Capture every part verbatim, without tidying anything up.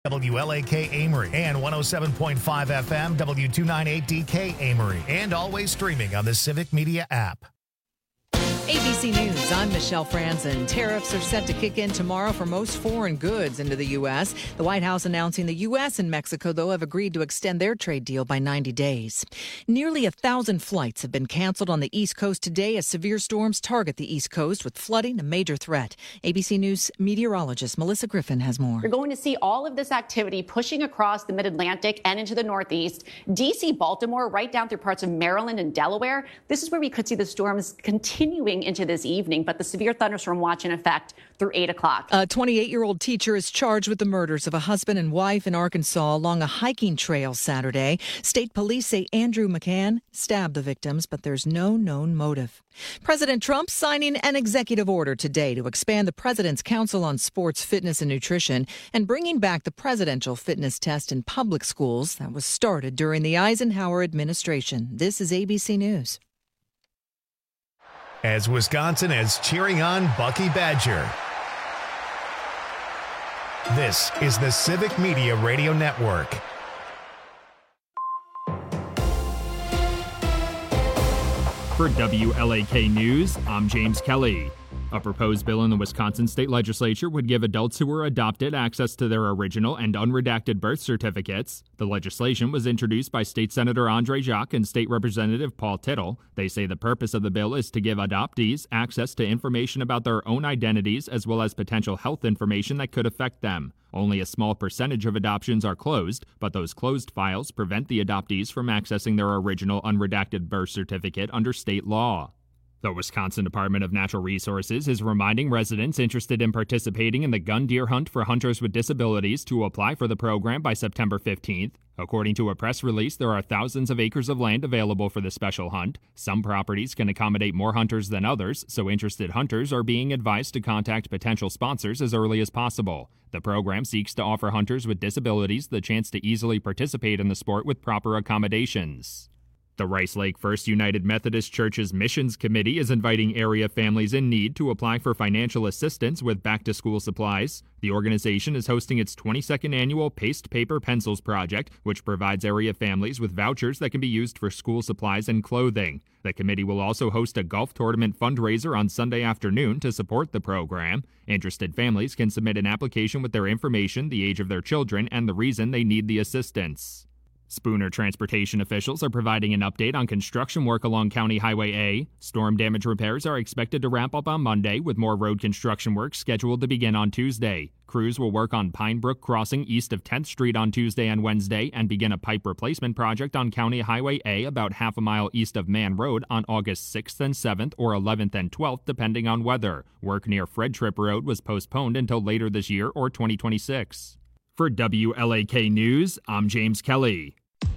W L A K Amory and one oh seven point five F M W two ninety-eight D K Amory, and always streaming on the Civic Media app. A B C News, I'm Michelle Franzen. Tariffs are set to kick in tomorrow for most foreign goods into the U S. The White House announcing the U S and Mexico, though, have agreed to extend their trade deal by ninety days. Nearly a thousand flights have been canceled on the East Coast today as severe storms target the East Coast, with flooding a major threat. A B C News meteorologist Melissa Griffin has more. You're going to see all of this activity pushing across the mid-Atlantic and into the Northeast. D C, Baltimore, right down through parts of Maryland and Delaware. This is where we could see the storms continuing into this evening, but the severe thunderstorm watch in effect through eight o'clock. A twenty-eight-year-old teacher is charged with the murders of a husband and wife in Arkansas along a hiking trail Saturday. State police say Andrew McCann stabbed the victims, but there's no known motive. President Trump signing an executive order today to expand the President's Council on Sports, Fitness, and Nutrition and bringing back the presidential fitness test in public schools that was started during the Eisenhower administration. This is A B C News. As Wisconsin is cheering on Bucky Badger. This is the Civic Media Radio Network. For W L A K News, I'm James Kelly. A proposed bill in the Wisconsin state legislature would give adults who were adopted access to their original and unredacted birth certificates. The legislation was introduced by State Senator Andre Jacques and State Representative Paul Tittle. They say the purpose of the bill is to give adoptees access to information about their own identities as well as potential health information that could affect them. Only a small percentage of adoptions are closed, but those closed files prevent the adoptees from accessing their original unredacted birth certificate under state law. The Wisconsin Department of Natural Resources is reminding residents interested in participating in the gun deer hunt for hunters with disabilities to apply for the program by September fifteenth. According to a press release, there are thousands of acres of land available for the special hunt. Some properties can accommodate more hunters than others, so interested hunters are being advised to contact potential sponsors as early as possible. The program seeks to offer hunters with disabilities the chance to easily participate in the sport with proper accommodations. The Rice Lake First United Methodist Church's Missions Committee is inviting area families in need to apply for financial assistance with back-to-school supplies. The organization is hosting its twenty-second annual Paste Paper Pencils project, which provides area families with vouchers that can be used for school supplies and clothing. The committee will also host a golf tournament fundraiser on Sunday afternoon to support the program. Interested families can submit an application with their information, the age of their children, and the reason they need the assistance. Spooner transportation officials are providing an update on construction work along County Highway A. Storm damage repairs are expected to wrap up on Monday, with more road construction work scheduled to begin on Tuesday. Crews will work on Pine Brook Crossing east of tenth Street on Tuesday and Wednesday and begin a pipe replacement project on County Highway A about half a mile east of Man Road on August sixth and seventh or eleventh and twelfth, depending on weather. Work near Fred Tripp Road was postponed until later this year or twenty twenty-six. For W L A K News, I'm James Kelly.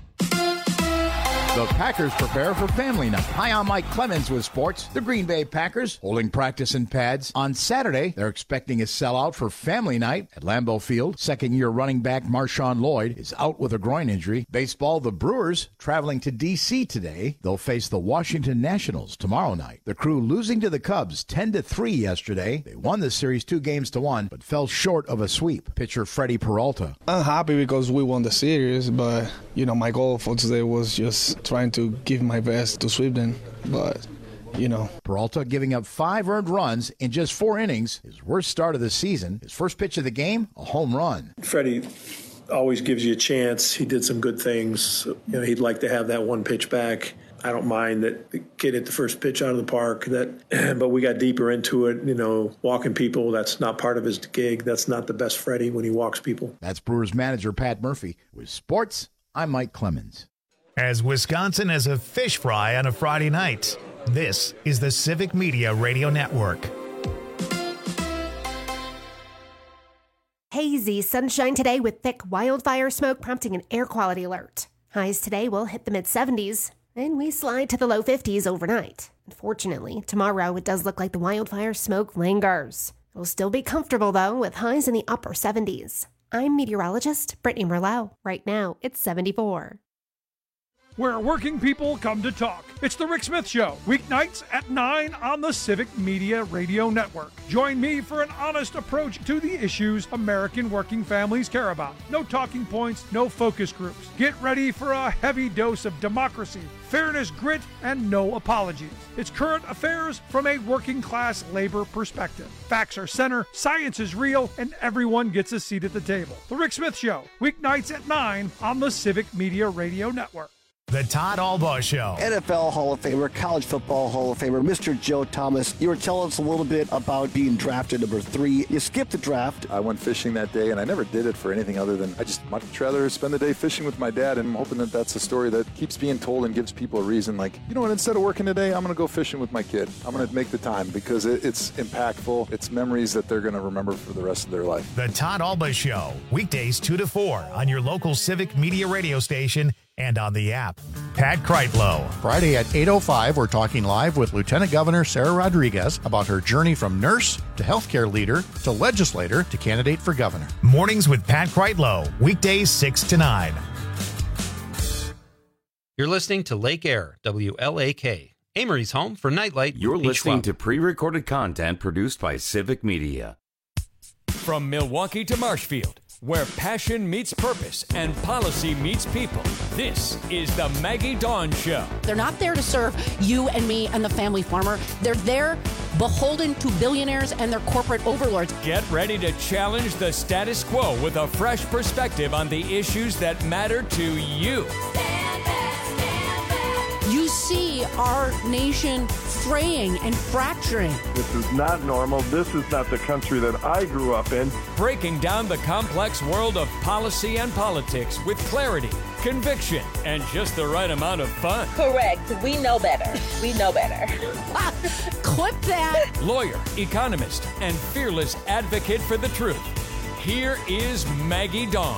The Packers prepare for family night. Hi, I'm Mike Clemens with sports. The Green Bay Packers holding practice in pads. On Saturday, they're expecting a sellout for family night at Lambeau Field. Second-year running back Marshawn Lloyd is out with a groin injury. Baseball, the Brewers traveling to D C today. They'll face the Washington Nationals tomorrow night. The Crew losing to the Cubs ten to three yesterday. They won the series two games to one, but fell short of a sweep. Pitcher Freddie Peralta. I'm happy because we won the series, but, you know, my goal for today was just trying to give my best to sweep them, but, you know. Peralta giving up five earned runs in just four innings, his worst start of the season. His first pitch of the game, a home run. Freddie always gives you a chance. He did some good things. You know, he'd like to have that one pitch back. I don't mind that the kid hit the first pitch out of the park, that, but we got deeper into it. You know, walking people, that's not part of his gig. That's not the best Freddie when he walks people. That's Brewers manager Pat Murphy. With sports, I'm Mike Clemens. As Wisconsin has a fish fry on a Friday night, this is the Civic Media Radio Network. Hazy sunshine today with thick wildfire smoke prompting an air quality alert. Highs today will hit the mid seventies, and we slide to the low fifties overnight. Unfortunately, tomorrow it does look like the wildfire smoke lingers. It'll still be comfortable, though, with highs in the upper seventies. I'm meteorologist Brittany Merlot. Right now, it's seventy-four. where working people come to talk. It's The Rick Smith Show, weeknights at nine on the Civic Media Radio Network. Join me for an honest approach to the issues American working families care about. No talking points, no focus groups. Get ready for a heavy dose of democracy, fairness, grit, and no apologies. It's current affairs from a working class labor perspective. Facts are center, science is real, and everyone gets a seat at the table. The Rick Smith Show, weeknights at nine on the Civic Media Radio Network. The Todd Albaugh Show. N F L Hall of Famer, College Football Hall of Famer, Mister Joe Thomas. You were telling us a little bit about being drafted number three. You skipped the draft. I went fishing that day, and I never did it for anything other than I just much rather spend the day fishing with my dad, and I'm hoping that that's a story that keeps being told and gives people a reason. Like, you know what, instead of working today, I'm going to go fishing with my kid. I'm going to make the time because it, it's impactful. It's memories that they're going to remember for the rest of their life. The Todd Albaugh Show, weekdays two to four on your local Civic Media radio station and on the app. Pat Kreitlow. Friday at eight oh five, we're talking live with Lieutenant Governor Sarah Rodriguez about her journey from nurse to healthcare leader to legislator to candidate for governor. Mornings with Pat Kreitlow, weekdays six to nine. You're listening to Lake Air, W L A K, Amory's home for Nightlight. You're H listening twelve. to pre-recorded content produced by Civic Media. From Milwaukee to Marshfield, where passion meets purpose and policy meets people, this is the Maggie Dawn Show. They're not there to serve you and me and the family farmer. They're there beholden to billionaires and their corporate overlords. Get ready to challenge the status quo with a fresh perspective on the issues that matter to you. You see our nation fraying and fracturing. This is not normal. This is not the country that I grew up in. Breaking down the complex world of policy and politics with clarity, conviction, and just the right amount of fun. Correct. We know better. We know better. Clip that. Lawyer, economist, and fearless advocate for the truth. Here is Maggie Dawn.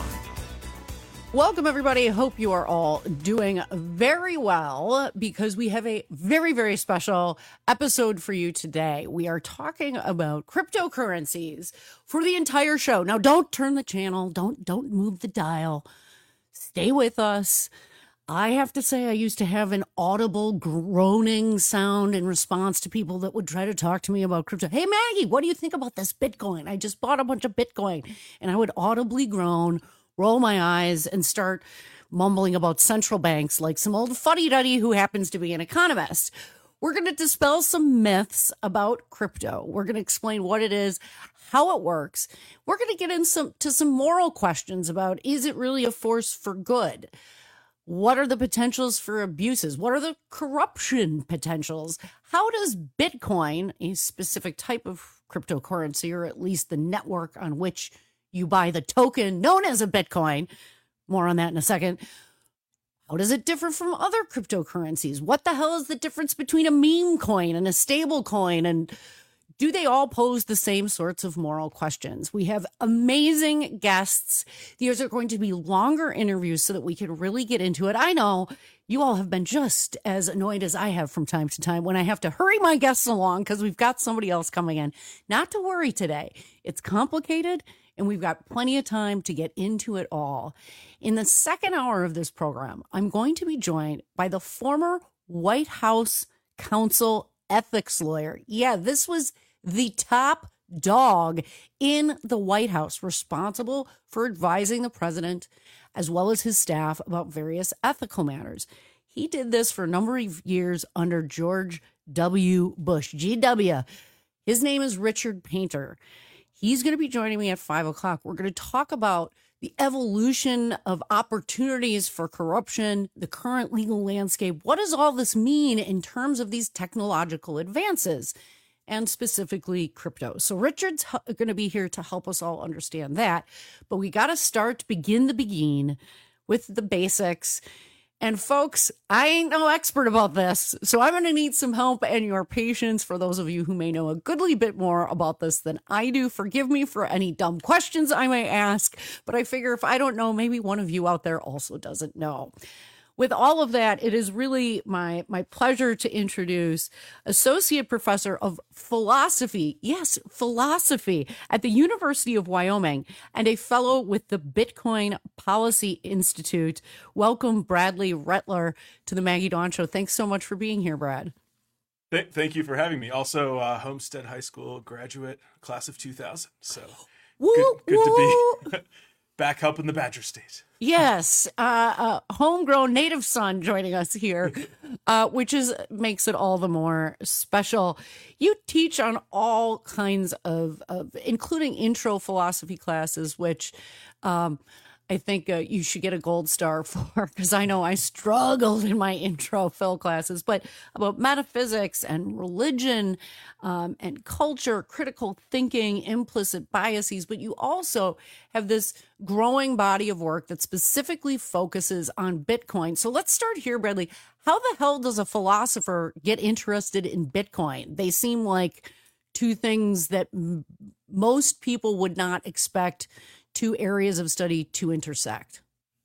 Welcome, everybody. Hope you are all doing very well because we have a very, very special episode for you today. We are talking about cryptocurrencies for the entire show. Now, don't turn the channel. Don't, don't move the dial. Stay with us. I have to say, I used to have an audible groaning sound in response to people that would try to talk to me about crypto. Hey, Maggie, what do you think about this Bitcoin? I just bought a bunch of Bitcoin. And I would audibly groan, roll my eyes, and start mumbling about central banks like some old fuddy-duddy who happens to be an economist. We're going to dispel some myths about crypto. We're going to explain what it is, how it works. We're going to get into some, to some moral questions about, is it really a force for good? What are the potentials for abuses? What are the corruption potentials? How does Bitcoin, a specific type of cryptocurrency, or at least the network on which you buy the token known as a Bitcoin, more on that in a second, how does it differ from other cryptocurrencies? What the hell is the difference between a meme coin and a stable coin? And do they all pose the same sorts of moral questions? We have amazing guests. These are going to be longer interviews so that we can really get into it. I know you all have been just as annoyed as I have from time to time when I have to hurry my guests along because we've got somebody else coming in. Not to worry today. It's complicated, and we've got plenty of time to get into it all. In the second hour of this program, I'm going to be joined by the former White House counsel ethics lawyer. Yeah, this was the top dog in the White House, responsible for advising the president as well as his staff about various ethical matters. He did this for a number of years under George W. Bush, G W. His name is Richard Painter. He's going to be joining me at five o'clock. We're going to talk about the evolution of opportunities for corruption, the current legal landscape. What does all this mean in terms of these technological advances, and specifically crypto? So Richard's going to be here to help us all understand that. But we got to start, begin the begin with the basics. And folks, I ain't no expert about this, so I'm going to need some help and your patience for those of you who may know a goodly bit more about this than I do. Forgive me for any dumb questions I may ask, but I figure if I don't know, maybe one of you out there also doesn't know. with all of that, it is really my my pleasure to introduce Associate Professor of Philosophy, yes, philosophy at the University of Wyoming, and a fellow with the Bitcoin Policy Institute. Welcome, Bradley Rettler, to the Maggie Dawn Show. Thanks so much for being here, Brad. Th- thank you for having me. Also, uh, Homestead High School graduate, class of two thousand. So woo, good, good woo. to be back helping the Badger State. Yes, uh, uh, homegrown native son joining us here, uh, which is makes it all the more special. You teach on all kinds of, of including intro philosophy classes, which um, I think uh, you should get a gold star for, because I know I struggled in my intro phil classes, but about metaphysics and religion um, and culture, critical thinking, implicit biases. But you also have this growing body of work that specifically focuses on Bitcoin. So let's start here, Bradley. How the hell does a philosopher get interested in Bitcoin? They seem like two things that m- most people would not expect two areas of study to intersect.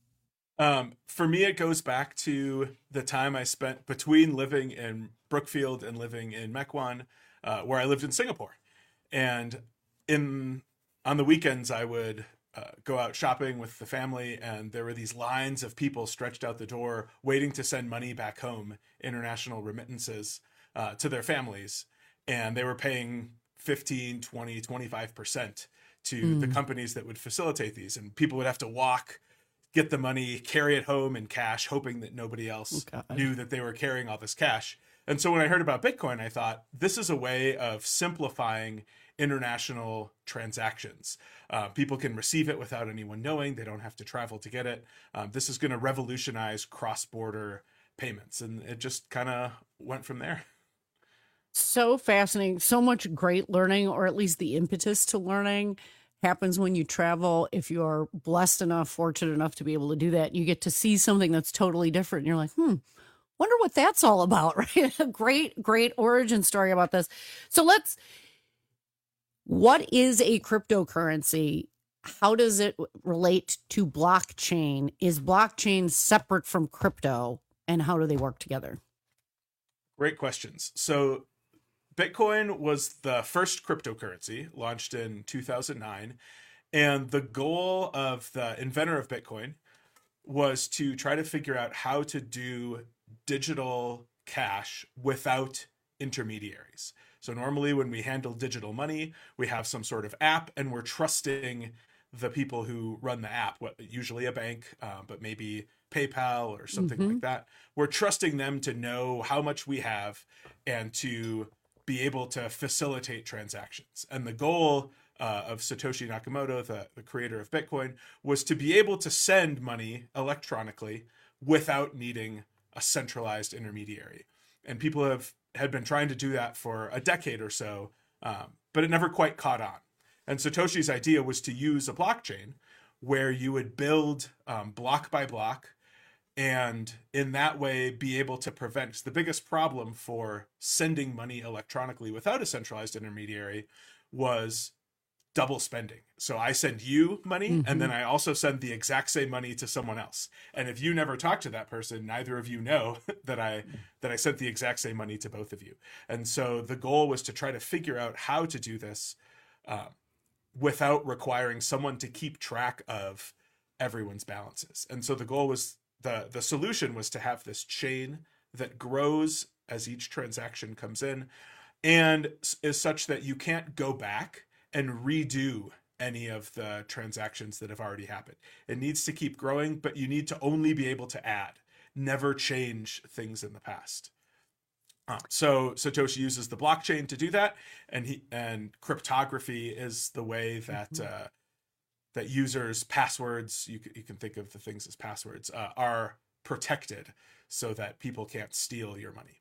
Um, for me, it goes back to the time I spent between living in Brookfield and living in Mequon, uh, where I lived in Singapore. And in on the weekends, I would uh, go out shopping with the family, and there were these lines of people stretched out the door waiting to send money back home, international remittances, uh, to their families. And they were paying fifteen, twenty, twenty-five percent to mm. the companies that would facilitate these. And people would have to walk, get the money, carry it home in cash, hoping that nobody else oh, knew that they were carrying all this cash. And so when I heard about Bitcoin, I thought, this is a way of simplifying international transactions. Uh, people can receive it without anyone knowing. They don't have to travel to get it. Um, this is going to revolutionize cross-border payments. And it just kind of went from there. So fascinating. So much great learning, or at least the impetus to learning, happens when you travel. If you're blessed enough, fortunate enough to be able to do that, you get to see something that's totally different. And you're like, hmm, wonder what that's all about, right? A great, great origin story about this. So let's, what is a cryptocurrency? How does it relate to blockchain? Is blockchain separate from crypto, and how do they work together? Great questions. So Bitcoin was the first cryptocurrency launched in two thousand nine. And the goal of the inventor of Bitcoin was to try to figure out how to do digital cash without intermediaries. So normally when we handle digital money, we have some sort of app, and we're trusting the people who run the app, what, usually a bank, uh, but maybe PayPal or something mm-hmm. like that. We're trusting them to know how much we have and to be able to facilitate transactions. And the goal uh, of Satoshi Nakamoto, the, the creator of Bitcoin, was to be able to send money electronically without needing a centralized intermediary. And people have had been trying to do that for a decade or so, um, but it never quite caught on. And Satoshi's idea was to use a blockchain where you would build um, block by block, and in that way be able to prevent the biggest problem for sending money electronically without a centralized intermediary was double spending. So I send you money, mm-hmm. and then I also send the exact same money to someone else. And if you never talk to that person, neither of you know that I that I sent the exact same money to both of you. And so the goal was to try to figure out how to do this uh, without requiring someone to keep track of everyone's balances. And so the goal was The, the solution was to have this chain that grows as each transaction comes in, and is such that you can't go back and redo any of the transactions that have already happened. It needs to keep growing, but you need to only be able to add, never change things in the past. Uh, so Satoshi uses the blockchain to do that, and he and cryptography is the way that uh, that users' passwords, you, you can think of the things as passwords, uh, are protected so that people can't steal your money.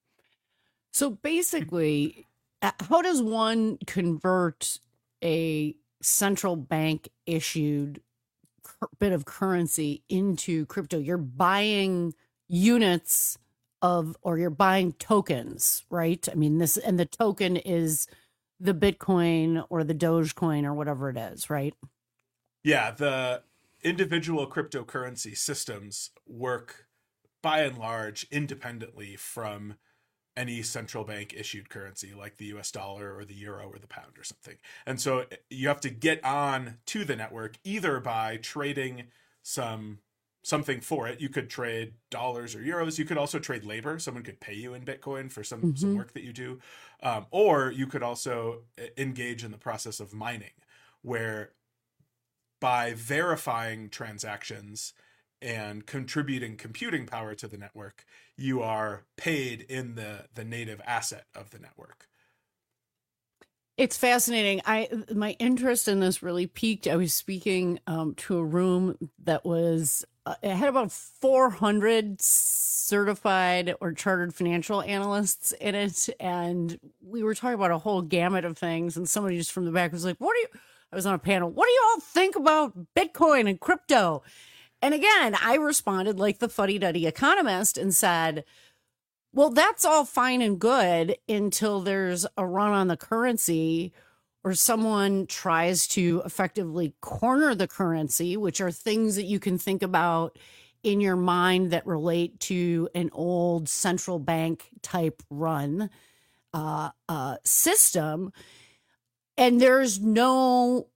So basically, how does one convert a central bank issued bit of currency into crypto? You're buying units of, or you're buying tokens, right? I mean, this, and the token is the Bitcoin or the Dogecoin or whatever it is, right? Yeah, the individual cryptocurrency systems work by and large independently from any central bank issued currency like the U S dollar or the euro or the pound or something. And so you have to get on to the network either by trading some something for it. You could trade dollars or euros. You could also trade labor. Someone could pay you in Bitcoin for some, mm-hmm. some work that you do. Um, or you could also engage in the process of mining, where by verifying transactions and contributing computing power to the network, you are paid in the, the native asset of the network. It's fascinating. I my interest in this really peaked. I was speaking um, to a room that was uh, it had about four hundred certified or chartered financial analysts in it, and we were talking about a whole gamut of things. And somebody just from the back was like, "What do you?" I was on a panel. What do you all think about Bitcoin and crypto? And again, I responded like the fuddy-duddy economist and said, well, that's all fine and good until there's a run on the currency or someone tries to effectively corner the currency, which are things that you can think about in your mind that relate to an old central bank type run uh, uh, system. And there's no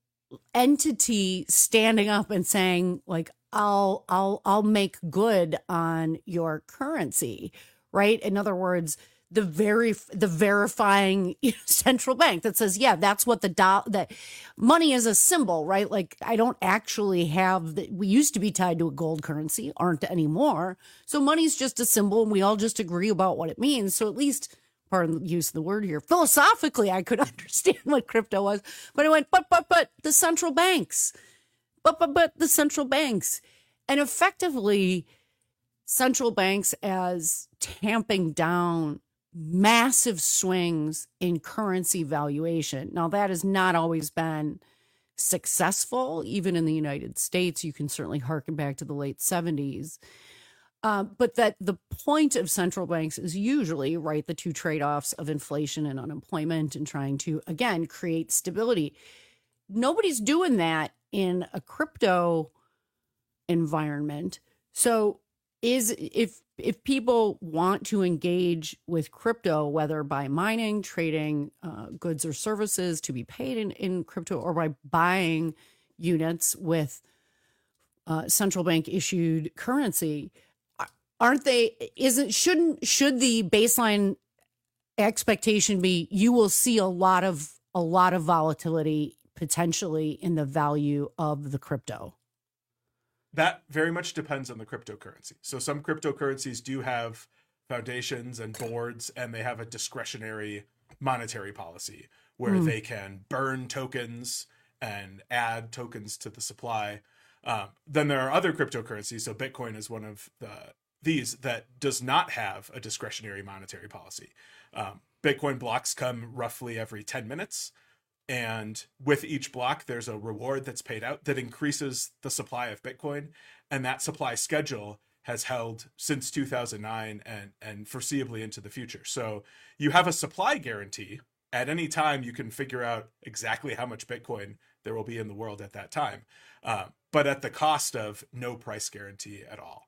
entity standing up and saying, like, I'll I'll I'll make good on your currency, right? In other words, the very the verifying you know, central bank that says, yeah, that's what the do- that money is a symbol, right? Like I don't actually have the, we used to be tied to a gold currency, aren't anymore. So money's just a symbol, and we all just agree about what it means. So at least, pardon the use of the word here, philosophically, I could understand what crypto was. But I went, but but but the central banks. But, but, but the central banks, and effectively central banks as tamping down massive swings in currency valuation. Now, that has not always been successful, even in the United States. You can certainly harken back to the late seventies. Uh, but that the point of central banks is usually, right, the two trade-offs of inflation and unemployment and trying to, again, create stability. Nobody's doing that in a crypto environment. So is if if people want to engage with crypto, whether by mining, trading uh, goods or services to be paid in, in crypto, or by buying units with uh, central bank issued currency, aren't they, isn't, shouldn't, should the baseline expectation be you will see a lot of, a lot of volatility potentially in the value of the crypto? That very much depends on the cryptocurrency. So some cryptocurrencies do have foundations and boards, and they have a discretionary monetary policy where mm. they can burn tokens and add tokens to the supply. Um, then there are other cryptocurrencies. So Bitcoin is one of the, these that does not have a discretionary monetary policy. Um, Bitcoin blocks come roughly every ten minutes. And with each block, there's a reward that's paid out that increases the supply of Bitcoin. And that supply schedule has held since two thousand nine and, and foreseeably into the future. So you have a supply guarantee. At any time, you can figure out exactly how much Bitcoin there will be in the world at that time, uh, but at the cost of no price guarantee at all.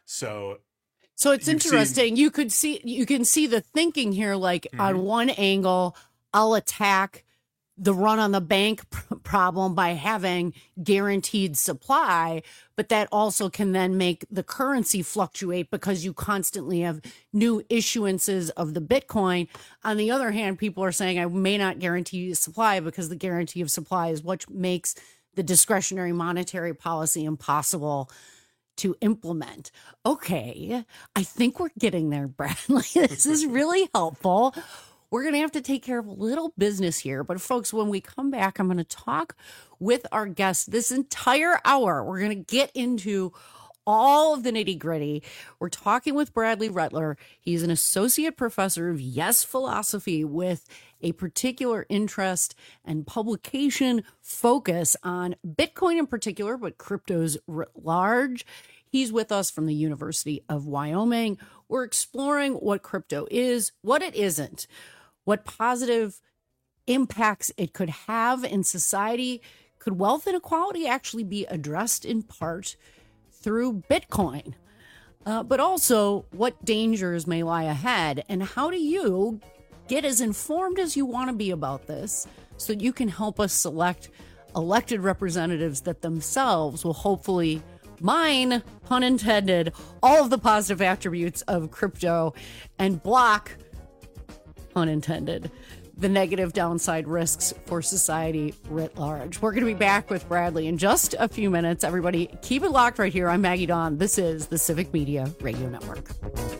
So So it's interesting. Seen... You could see, you can see the thinking here, like mm-hmm. on one angle, I'll attack the run on the bank problem by having guaranteed supply, but that also can then make the currency fluctuate because you constantly have new issuances of the Bitcoin. On the other hand, people are saying I may not guarantee supply because the guarantee of supply is what makes the discretionary monetary policy impossible to implement. Okay, I think we're getting there, Bradley. This is really helpful. We're going to have to take care of a little business here. But folks, when we come back, I'm going to talk with our guests this entire hour. We're going to get into all of the nitty gritty. We're talking with Bradley Rettler. He's an associate professor of Yes philosophy with a particular interest and publication focus on Bitcoin in particular, but cryptos writ large. He's with us from the University of Wyoming. We're exploring what crypto is, what it isn't, what positive impacts it could have in society. Could wealth inequality actually be addressed in part through Bitcoin? uh, but also what dangers may lie ahead, and how do you get as informed as you want to be about this so that you can help us select elected representatives that themselves will hopefully mine, pun intended, all of the positive attributes of crypto and block, pun intended, the negative downside risks for society writ large. We're going to be back with Bradley in just a few minutes. Everybody, keep it locked right here. I'm Maggie Dawn. This is the Civic Media Radio Network.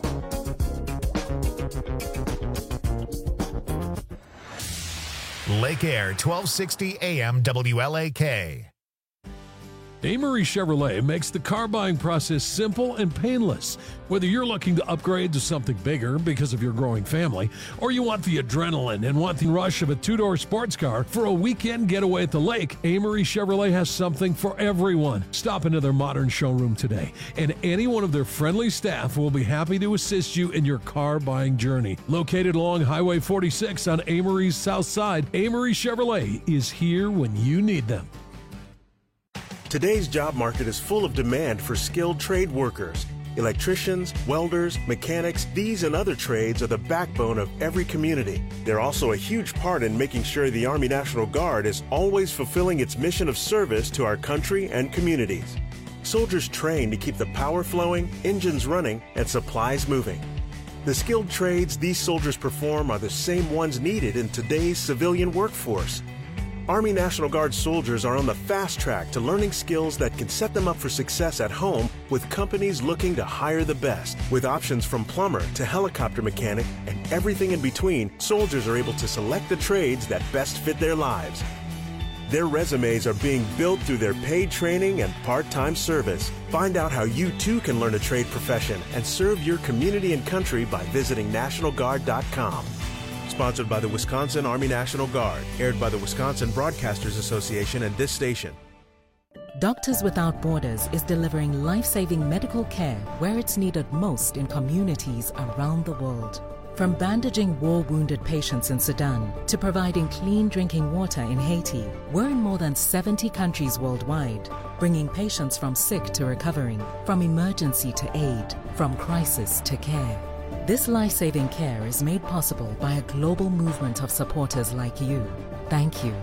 Lake Air, twelve sixty A M W L A K. Amory Chevrolet makes the car buying process simple and painless. Whether you're looking to upgrade to something bigger because of your growing family, or you want the adrenaline and want the rush of a two-door sports car for a weekend getaway at the lake, Amory Chevrolet has something for everyone. Stop into their modern showroom today, and any one of their friendly staff will be happy to assist you in your car buying journey. Located along Highway forty-six on Amory's south side, Amory Chevrolet is here when you need them. Today's job market is full of demand for skilled trade workers. Electricians, welders, mechanics, these and other trades are the backbone of every community. They're also a huge part in making sure the Army National Guard is always fulfilling its mission of service to our country and communities. Soldiers train to keep the power flowing, engines running, and supplies moving. The skilled trades these soldiers perform are the same ones needed in today's civilian workforce. Army National Guard soldiers are on the fast track to learning skills that can set them up for success at home with companies looking to hire the best. With options from plumber to helicopter mechanic and everything in between, soldiers are able to select the trades that best fit their lives. Their resumes are being built through their paid training and part-time service. Find out how you too can learn a trade profession and serve your community and country by visiting National Guard dot com. Sponsored by the Wisconsin Army National Guard, aired by the Wisconsin Broadcasters Association and this station. Doctors Without Borders is delivering life-saving medical care where it's needed most in communities around the world. From bandaging war-wounded patients in Sudan to providing clean drinking water in Haiti, we're in more than seventy countries worldwide, bringing patients from sick to recovering, from emergency to aid, from crisis to care. This life-saving care is made possible by a global movement of supporters like you. Thank you.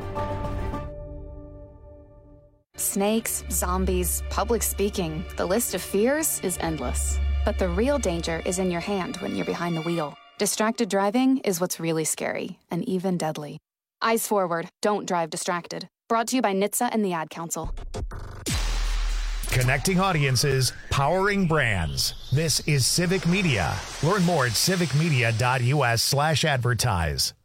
Snakes, zombies, public speaking, the list of fears is endless. But the real danger is in your hand when you're behind the wheel. Distracted driving is what's really scary and even deadly. Eyes forward, don't drive distracted. Brought to you by N H T S A and the Ad Council. Connecting audiences, powering brands. This is Civic Media. Learn more at civicmedia.us slash advertise.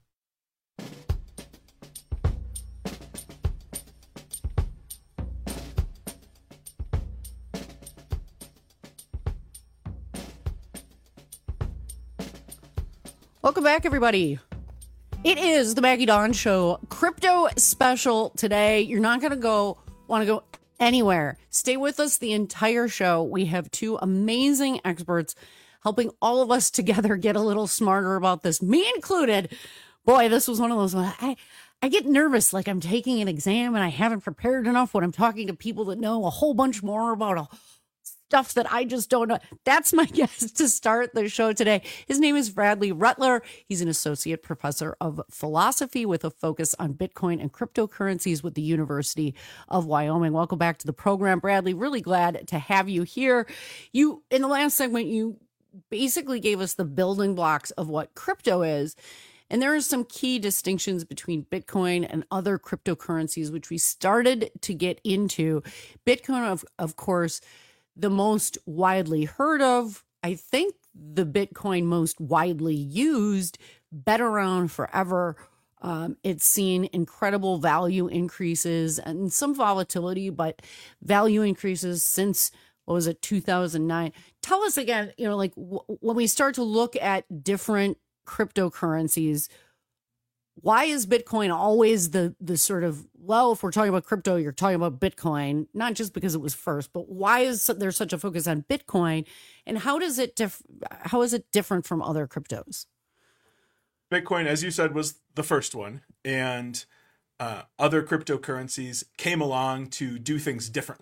Welcome back, everybody. It is the Maggie Dawn Show crypto special today. You're not going to go want to go anywhere. Stay with us the entire show. We have two amazing experts helping all of us together get a little smarter about this, me included. Boy, this was one of those, I, I get nervous like I'm taking an exam and I haven't prepared enough when I'm talking to people that know a whole bunch more about a stuff that I just don't know. That's my guest to start the show today. His name is Bradley Rutler. He's an associate professor of philosophy with a focus on Bitcoin and cryptocurrencies with the University of Wyoming. Welcome back to the program, Bradley. Really glad to have you here. You, in the last segment, you basically gave us the building blocks of what crypto is. And there are some key distinctions between Bitcoin and other cryptocurrencies, which we started to get into. Bitcoin, of, of course, the most widely heard of, I think the Bitcoin most widely used, been around forever. Um, it's seen incredible value increases and some volatility, but value increases since, what was it, two thousand nine. Tell us again, you know, like w- when we start to look at different cryptocurrencies, why is Bitcoin always the the sort of, well, if we're talking about crypto, you're talking about Bitcoin, not just because it was first, but why is there such a focus on Bitcoin, and how does it dif- how is it different from other cryptos? Bitcoin, as you said, was the first one, and uh, other cryptocurrencies came along to do things differently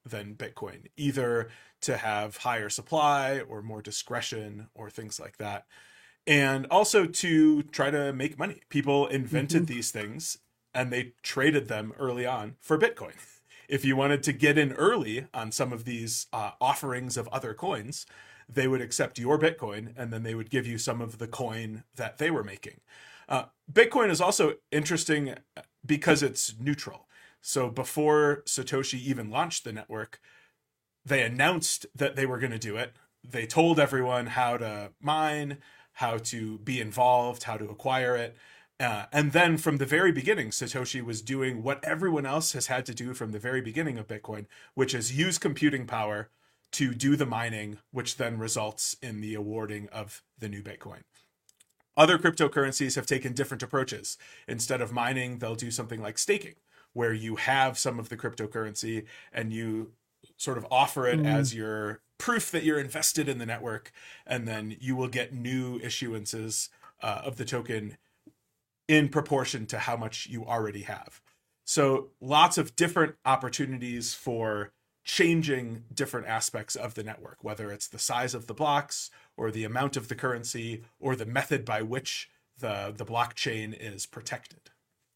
than Bitcoin, either to have higher supply or more discretion or things like that. And also to try to make money. People invented mm-hmm. these things and they traded them early on for Bitcoin. If you wanted to get in early on some of these uh, offerings of other coins, they would accept your Bitcoin and then they would give you some of the coin that they were making. Uh, Bitcoin is also interesting because it's neutral. So before Satoshi even launched the network, they announced that they were going to do it. They told everyone how to mine, how to be involved, how to acquire it. Uh, and then from the very beginning, Satoshi was doing what everyone else has had to do from the very beginning of Bitcoin, which is use computing power to do the mining, which then results in the awarding of the new Bitcoin. Other cryptocurrencies have taken different approaches. Instead of mining, they'll do something like staking, where you have some of the cryptocurrency and you sort of offer it mm. as your proof that you're invested in the network, and then you will get new issuances uh, of the token in proportion to how much you already have. So lots of different opportunities for changing different aspects of the network, whether it's the size of the blocks or the amount of the currency or the method by which the, the blockchain is protected.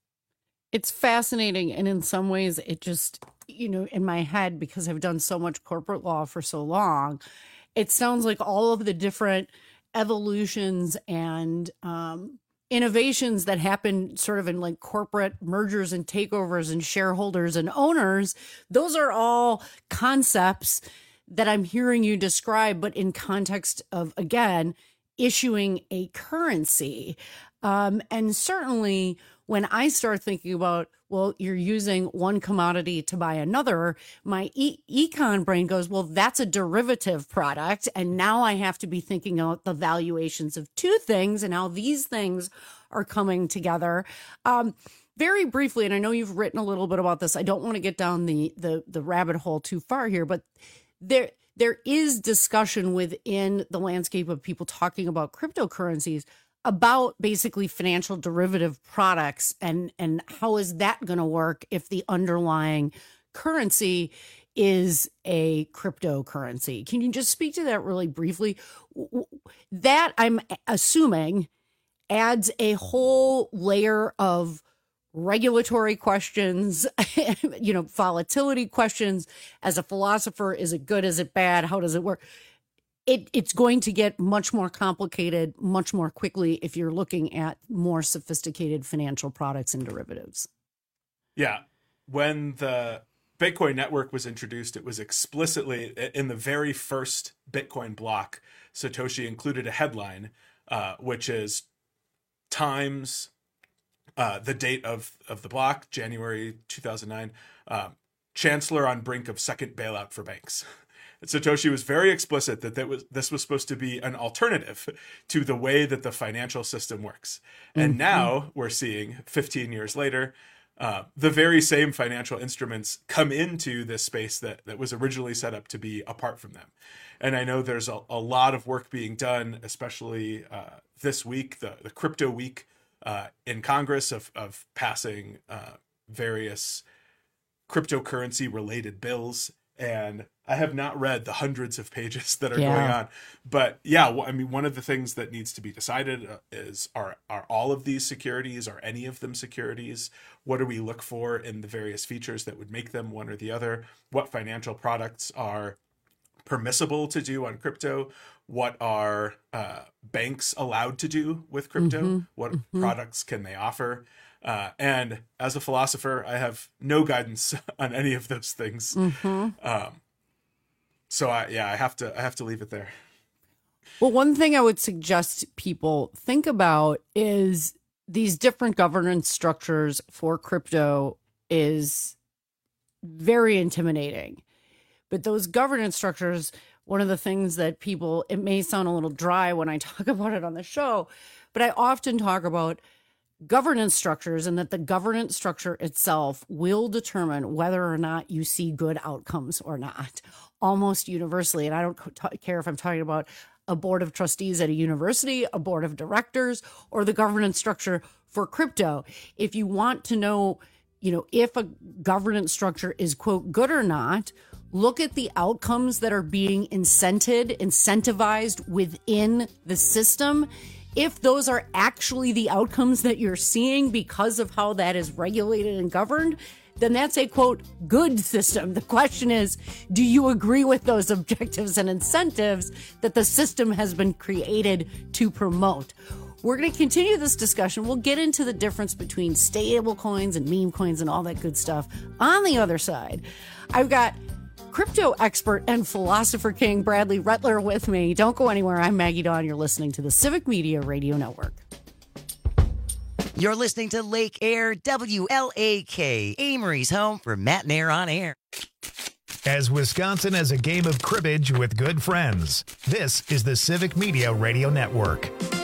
It's fascinating. And in some ways, it just, you know, in my head, because I've done so much corporate law for so long, it sounds like all of the different evolutions and um, innovations that happen sort of in like corporate mergers and takeovers and shareholders and owners, those are all concepts that I'm hearing you describe, but in context of, again, issuing a currency. Um, and certainly when I start thinking about, well, you're using one commodity to buy another, my e- econ brain goes, well, that's a derivative product. And now I have to be thinking about the valuations of two things and how these things are coming together. Um, very briefly, and I know you've written a little bit about this, I don't want to get down the, the, the rabbit hole too far here, but there, there is discussion within the landscape of people talking about cryptocurrencies about basically financial derivative products and, and how is that going to work if the underlying currency is a cryptocurrency. Can you just speak to that really briefly? That, I'm assuming, adds a whole layer of regulatory questions, you know, volatility questions. As a philosopher, is it good? Is it bad? How does it work? It, it's going to get much more complicated, much more quickly if you're looking at more sophisticated financial products and derivatives. Yeah. When the Bitcoin network was introduced, it was explicitly in the very first Bitcoin block, Satoshi included a headline, uh, which is times uh, the date of, of the block, January two thousand nine, uh, Chancellor on brink of second bailout for banks. Satoshi was very explicit that, that was, this was supposed to be an alternative to the way that the financial system works. And mm-hmm. now we're seeing, fifteen years later, uh, the very same financial instruments come into this space that, that was originally set up to be apart from them. And I know there's a, a lot of work being done, especially uh, this week, the, the crypto week uh, in Congress, of, of passing uh, various cryptocurrency related bills. And I have not read the hundreds of pages that are yeah. going on, but yeah, I mean, one of the things that needs to be decided is, are, are all of these securities, are any of them securities? What do we look for in the various features that would make them one or the other? What financial products are permissible to do on crypto? What are uh, banks allowed to do with crypto? Mm-hmm. What mm-hmm. products can they offer? Uh, and as a philosopher, I have no guidance on any of those things. Mm-hmm. Um, so I, yeah, I have to, I have to leave it there. Well, one thing I would suggest people think about is these different governance structures for crypto is very intimidating. But those governance structures, one of the things that people, it may sound a little dry when I talk about it on the show, but I often talk about governance structures and that the governance structure itself will determine whether or not you see good outcomes or not, almost universally. And I don't t- care if I'm talking about a board of trustees at a university, a board of directors, or the governance structure for crypto. If you want to know, you know, if a governance structure is, quote, good or not, look at the outcomes that are being incented, incentivized within the system. If those are actually the outcomes that you're seeing because of how that is regulated and governed, then that's a, quote, good system. The question is, do you agree with those objectives and incentives that the system has been created to promote? We're going to continue this discussion. We'll get into the difference between stable coins and meme coins and all that good stuff on the other side. I've got crypto expert and philosopher king Bradley Rettler with me. Don't go anywhere. I'm Maggie Dawn. You're listening to the Civic Media Radio Network. You're listening to Lake Air, W L A K, Amory's home for Matt and Air on Air. As Wisconsin has a game of cribbage with good friends, this is the Civic Media Radio Network.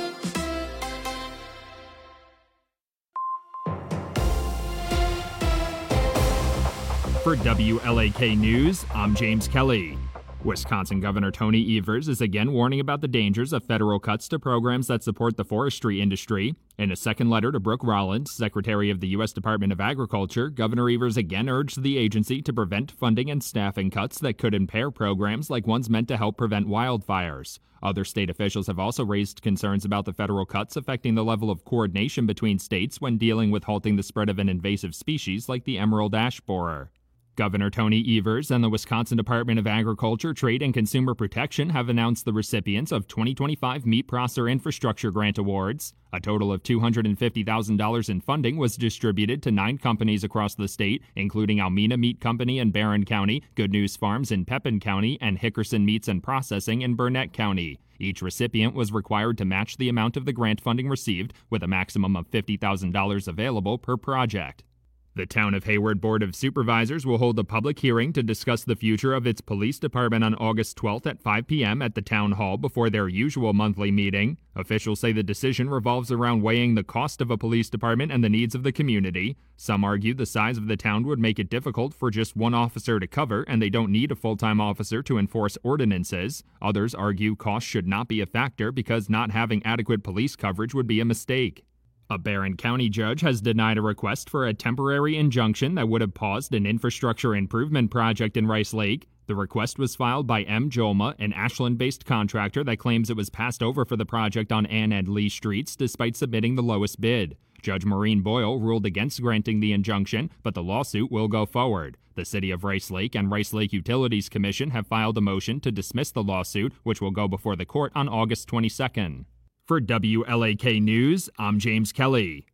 For W L A K News, I'm James Kelly. Wisconsin Governor Tony Evers is again warning about the dangers of federal cuts to programs that support the forestry industry. In a second letter to Brooke Rollins, Secretary of the U S Department of Agriculture, Governor Evers again urged the agency to prevent funding and staffing cuts that could impair programs like ones meant to help prevent wildfires. Other state officials have also raised concerns about the federal cuts affecting the level of coordination between states when dealing with halting the spread of an invasive species like the emerald ash borer. Governor Tony Evers and the Wisconsin Department of Agriculture, Trade, and Consumer Protection have announced the recipients of twenty twenty-five Meat Processor Infrastructure Grant Awards. A total of two hundred fifty thousand dollars in funding was distributed to nine companies across the state, including Almena Meat Company in Barron County, Good News Farms in Pepin County, and Hickerson Meats and Processing in Burnett County. Each recipient was required to match the amount of the grant funding received, with a maximum of fifty thousand dollars available per project. The Town of Hayward Board of Supervisors will hold a public hearing to discuss the future of its police department on August twelfth at five p.m. at the Town Hall before their usual monthly meeting. Officials say the decision revolves around weighing the cost of a police department and the needs of the community. Some argue the size of the town would make it difficult for just one officer to cover, and they don't need a full-time officer to enforce ordinances. Others argue cost should not be a factor because not having adequate police coverage would be a mistake. A Barron County judge has denied a request for a temporary injunction that would have paused an infrastructure improvement project in Rice Lake. The request was filed by M. Jolma, an Ashland-based contractor that claims it was passed over for the project on Ann and Lee Streets despite submitting the lowest bid. Judge Maureen Boyle ruled against granting the injunction, but the lawsuit will go forward. The City of Rice Lake and Rice Lake Utilities Commission have filed a motion to dismiss the lawsuit, which will go before the court on August twenty-second. For W L A K News, I'm James Kelly.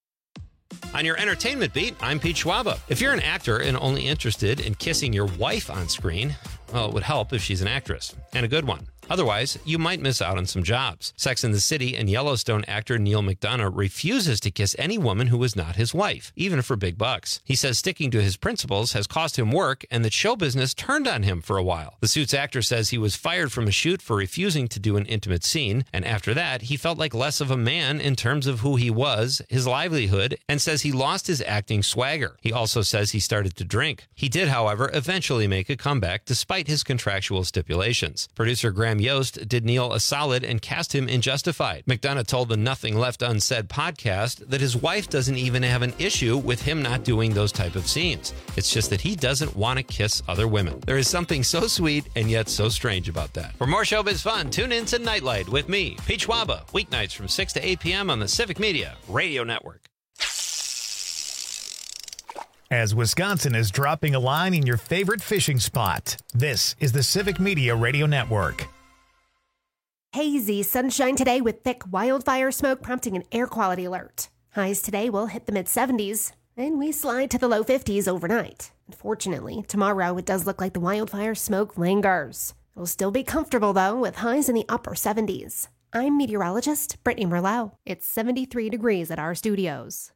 On your entertainment beat, I'm Pete Schwaba. If you're an actor and only interested in kissing your wife on screen, well, it would help if she's an actress, and a good one. Otherwise, you might miss out on some jobs. Sex and the City and Yellowstone actor Neil McDonough refuses to kiss any woman who is not his wife, even for big bucks. He says sticking to his principles has cost him work and that show business turned on him for a while. The Suits actor says he was fired from a shoot for refusing to do an intimate scene, and after that, he felt like less of a man in terms of who he was, his livelihood, and says he lost his acting swagger. He also says he started to drink. He did, however, eventually make a comeback despite his contractual stipulations. Producer Graham Yost did Neil a solid and cast him in Justified. McDonough told the Nothing Left Unsaid podcast that his wife doesn't even have an issue with him not doing those type of scenes. It's just that he doesn't want to kiss other women. There is something so sweet and yet so strange about that. For more showbiz fun, tune in to Nightlight with me, Pete Schwaba, weeknights from six to eight p.m. on the Civic Media Radio Network. As Wisconsin is dropping a line in your favorite fishing spot, this is the Civic Media Radio Network. Hazy sunshine today with thick wildfire smoke prompting an air quality alert. Highs today will hit the mid seventies, and we slide to the low fifties overnight. Unfortunately, tomorrow it does look like the wildfire smoke lingers. It'll still be comfortable, though, with highs in the upper seventies. I'm meteorologist Brittany Merlot. It's seventy-three degrees at our studios.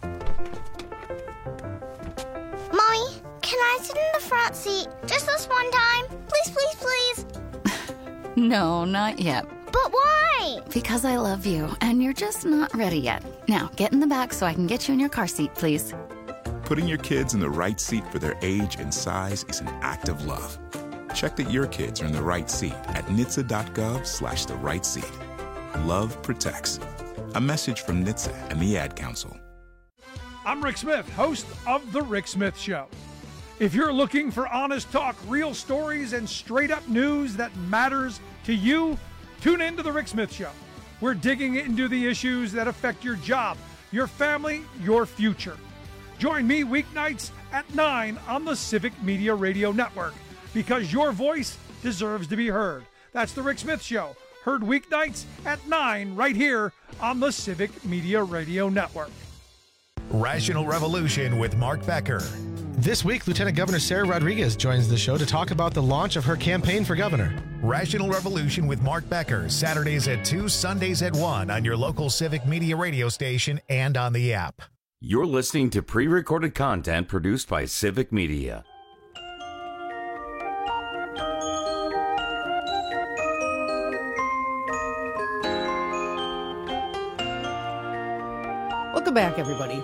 Mommy, can I sit in the front seat just this one time? Please, please, please. No, not yet. But why? Because I love you, and you're just not ready yet. Now, get in the back so I can get you in your car seat, please. Putting your kids in the right seat for their age and size is an act of love. Check that your kids are in the right seat at N H T S A dot gov slash the right seat. Love protects. A message from N H T S A and the Ad Council. I'm Rick Smith, host of The Rick Smith Show. If you're looking for honest talk, real stories, and straight-up news that matters to you, tune in to The Rick Smith Show. We're digging into the issues that affect your job, your family, your future. Join me weeknights at nine on the Civic Media Radio Network, because your voice deserves to be heard. That's The Rick Smith Show, heard weeknights at nine right here on the Civic Media Radio Network. Rational Revolution with Mark Becker. This week, Lieutenant Governor Sarah Rodriguez joins the show to talk about the launch of her campaign for governor. Rational Revolution with Mark Becker, Saturdays at two, Sundays at one on your local Civic Media radio station and on the app. You're listening to pre-recorded content produced by Civic Media. Welcome back, everybody.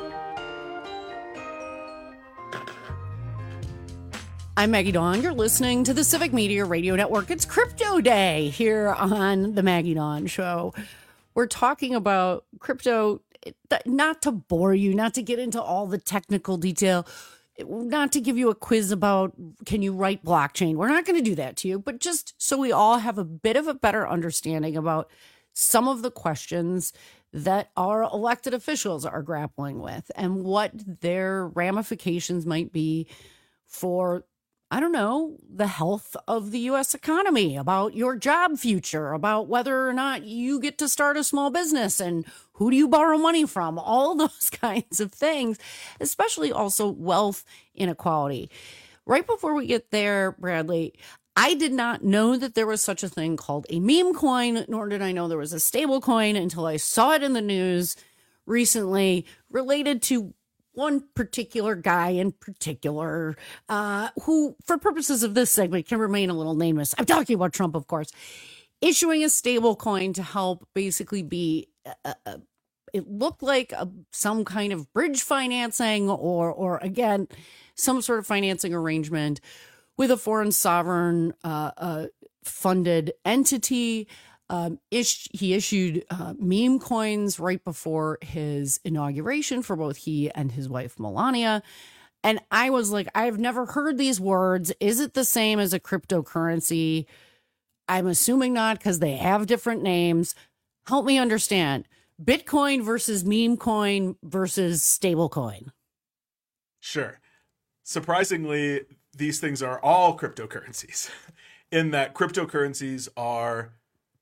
I'm Maggie Dawn. You're listening to the Civic Media Radio Network. It's Crypto Day here on the Maggie Dawn Show. We're talking about crypto, not to bore you, not to get into all the technical detail, not to give you a quiz about can you write blockchain. We're not going to do that to you, but just so we all have a bit of a better understanding about some of the questions that our elected officials are grappling with and what their ramifications might be for, I don't know, the health of the U S economy, about your job future, about whether or not you get to start a small business and who do you borrow money from, all those kinds of things, especially also wealth inequality. Right before we get there, Bradley, I did not know that there was such a thing called a meme coin, nor did I know there was a stable coin until I saw it in the news recently related to one particular guy in particular, uh, who, for purposes of this segment, can remain a little nameless. I'm talking about Trump, of course, issuing a stable coin to help basically be, a, a, it looked like a, some kind of bridge financing or, or again, some sort of financing arrangement with a foreign sovereign uh, uh, funded entity. Um, ish, he issued uh, meme coins right before his inauguration for both he and his wife, Melania. And I was like, I've never heard these words. Is it the same as a cryptocurrency? I'm assuming not, because they have different names. Help me understand. Bitcoin versus meme coin versus stablecoin. Sure. Surprisingly, these things are all cryptocurrencies, in that cryptocurrencies are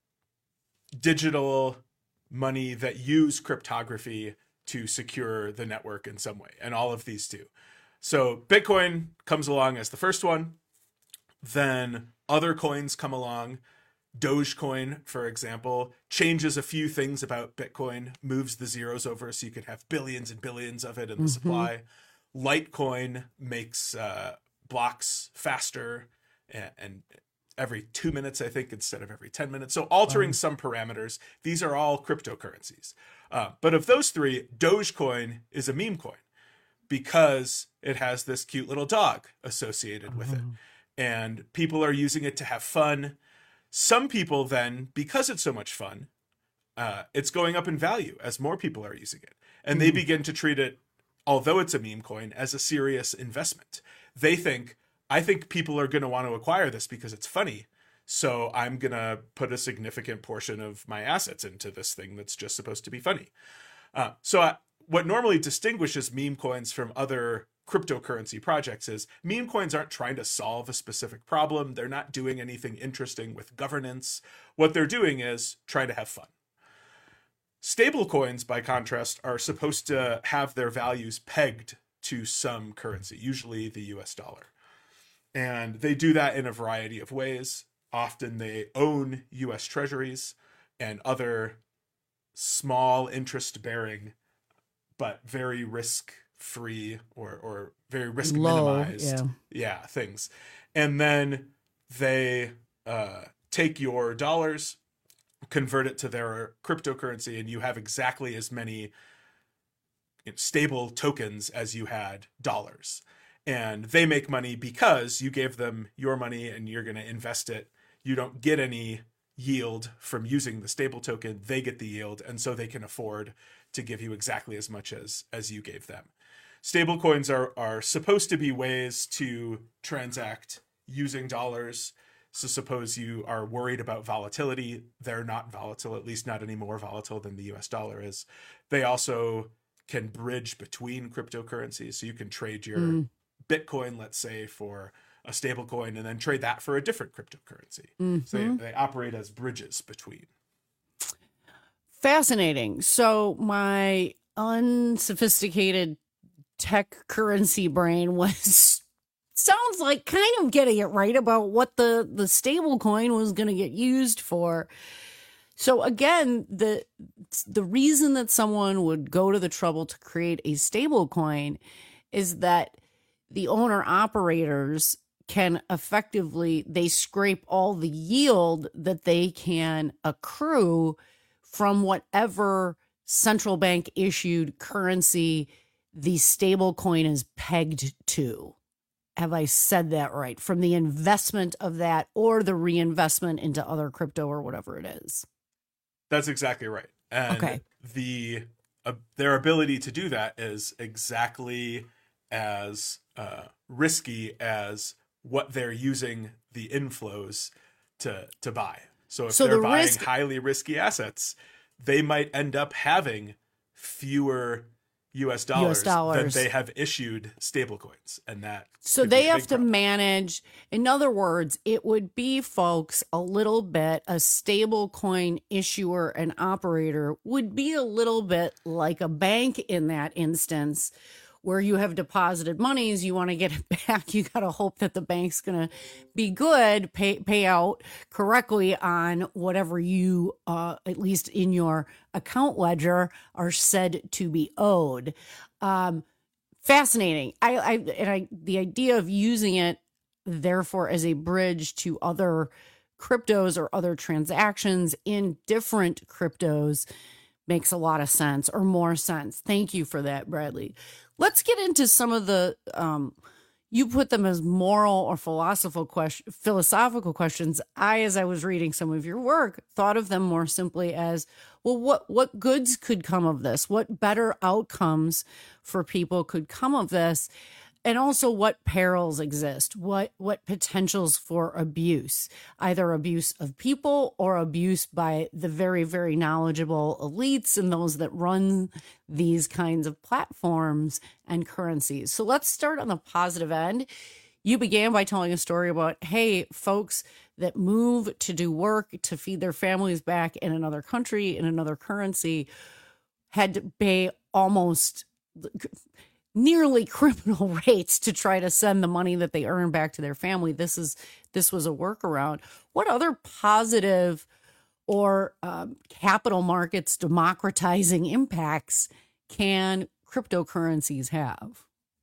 digital money that use cryptography to secure the network in some way, and all of these do. So Bitcoin comes along as the first one, then other coins come along. Dogecoin, for example, changes a few things about Bitcoin, moves the zeros over so you could have billions and billions of it in the mm-hmm. supply. Litecoin makes uh, blocks faster and, and every two minutes, I think, instead of every ten minutes. So altering wow. some parameters. These are all cryptocurrencies. Uh, but of those three, Dogecoin is a meme coin because it has this cute little dog associated with it. And people are using it to have fun. Some people then, because it's so much fun, uh, it's going up in value as more people are using it. And mm. they begin to treat it, although it's a meme coin, as a serious investment. They think, I think people are going to want to acquire this because it's funny. So I'm going to put a significant portion of my assets into this thing that's just supposed to be funny. Uh, so I, what normally distinguishes meme coins from other cryptocurrency projects is meme coins aren't trying to solve a specific problem. They're not doing anything interesting with governance. What they're doing is trying to have fun. Stable coins, by contrast, are supposed to have their values pegged to some currency, usually the U S dollar. And they do that in a variety of ways. Often they own U S treasuries and other small interest-bearing, but very risk-free or, or very risk-minimized yeah. yeah, things. And then they uh, take your dollars, convert it to their cryptocurrency, and you have exactly as many stable tokens as you had dollars. And they make money because you gave them your money and you're going to invest it. You don't get any yield from using the stable token. They get the yield, and so they can afford to give you exactly as much as as you gave them. Stablecoins are are supposed to be ways to transact using dollars. So suppose you are worried about volatility. They're not volatile, at least not any more volatile than the U S dollar is. They also can bridge between cryptocurrencies. So you can trade your mm. Bitcoin, let's say, for a stable coin and then trade that for a different cryptocurrency. Mm-hmm. So they, they operate as bridges between. Fascinating. So my unsophisticated tech currency brain was sounds like kind of getting it right about what the, the stable coin was going to get used for. So again, the the reason that someone would go to the trouble to create a stable coin is that the owner operators can effectively, they scrape all the yield that they can accrue from whatever central bank issued currency the stable coin is pegged to. Have I said that right? From the investment of that or the reinvestment into other crypto or whatever it is. That's exactly right. And okay. the uh, their ability to do that is exactly as uh, risky as what they're using the inflows to to buy. So if so they're the buying risk- highly risky assets, they might end up having fewer U S dollars, U S dollars than they have issued stablecoins, and that so they have to problem. manage. In other words, it would be, folks, a little bit a stablecoin issuer and operator would be a little bit like a bank in that instance, where you have deposited monies, you want to get it back. You got to hope that the bank's going to be good, pay pay out correctly on whatever you, uh, at least in your account ledger, are said to be owed. Um, fascinating. I, I and I the idea of using it, therefore, as a bridge to other cryptos or other transactions in different cryptos makes a lot of sense, or more sense. Thank you for that, Bradley. Let's get into some of the, um, you put them as moral or philosophical, question, philosophical questions. I, as I was reading some of your work, thought of them more simply as, well, what, what goods could come of this? What better outcomes for people could come of this? And also what perils exist, what what potentials for abuse, either abuse of people or abuse by the very, very knowledgeable elites and those that run these kinds of platforms and currencies. So let's start on the positive end. You began by telling a story about, hey, folks that move to do work to feed their families back in another country, in another currency, had to pay almost nearly criminal rates to try to send the money that they earn back to their family. This is this was a workaround. What other positive or um, capital markets democratizing impacts can cryptocurrencies have?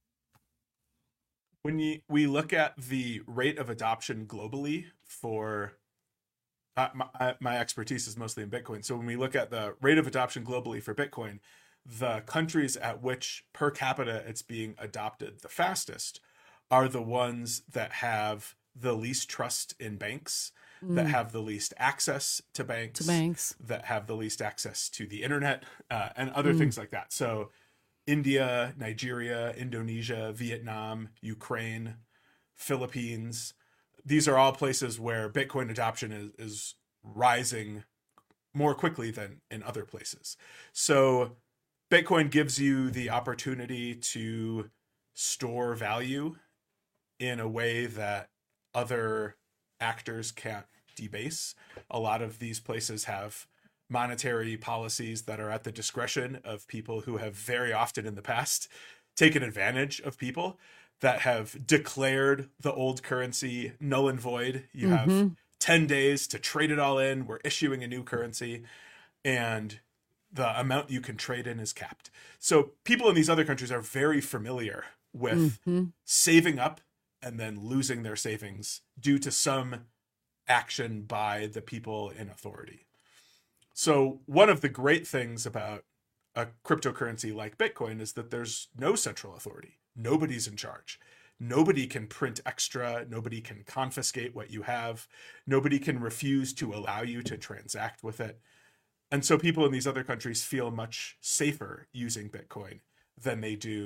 When you, we look at the rate of adoption globally for uh, my, my expertise is mostly in Bitcoin. So when we look at the rate of adoption globally for Bitcoin, the countries at which per capita it's being adopted the fastest are the ones that have the least trust in banks, mm. that have the least access to banks, to banks, that have the least access to the internet, uh, and other mm. things like that. So India, Nigeria, Indonesia, Vietnam, Ukraine, Philippines, these are all places where Bitcoin adoption is, is rising more quickly than in other places. So Bitcoin gives you the opportunity to store value in a way that other actors can't debase. A lot of these places have monetary policies that are at the discretion of people who have very often in the past taken advantage of people, that have declared the old currency null and void. You mm-hmm. have ten days to trade it all in. We're issuing a new currency, and the amount you can trade in is capped. So people in these other countries are very familiar with mm-hmm. saving up and then losing their savings due to some action by the people in authority. So one of the great things about a cryptocurrency like Bitcoin is that there's no central authority. Nobody's in charge. Nobody can print extra. Nobody can confiscate what you have. Nobody can refuse to allow you to transact with it. And so people in these other countries feel much safer using Bitcoin than they do